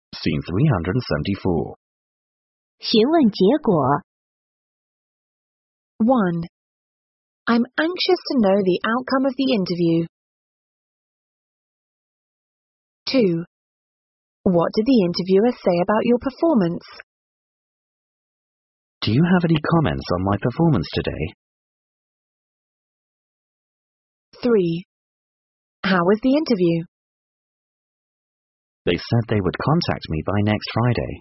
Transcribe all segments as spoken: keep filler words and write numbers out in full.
Scene three hundred seventy-four. 询问结果 one. I'm anxious to know the outcome of the interview. two. What did the interviewer say about your performance? Do you have any comments on my performance today? three. How was the interview? They said they would contact me by next Friday.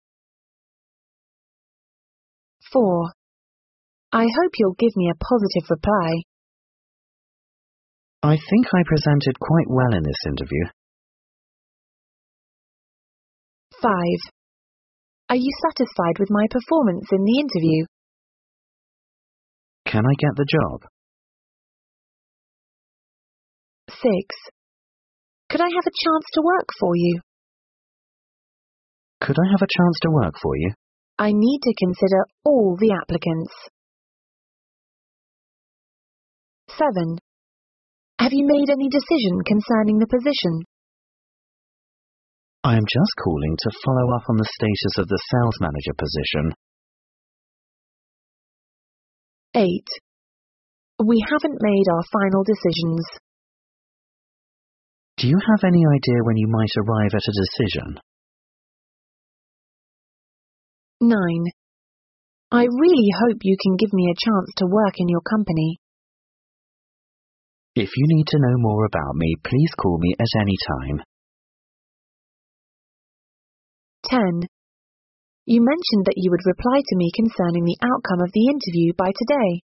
four. I hope you'll give me a positive reply. I think I presented quite well in this interview. five. Are you satisfied with my performance in the interview? Can I get the job? six. Could I have a chance to work for you? Could I have a chance to work for you? I need to consider all the applicants. seven. Have you made any decision concerning the position? I am just calling to follow up on the status of the sales manager position. eight. We haven't made our final decisions. Do you have any idea when you might arrive at a decision? nine. I really hope you can give me a chance to work in your company. If you need to know more about me, please call me at any time. ten. You mentioned that you would reply to me concerning the outcome of the interview by today.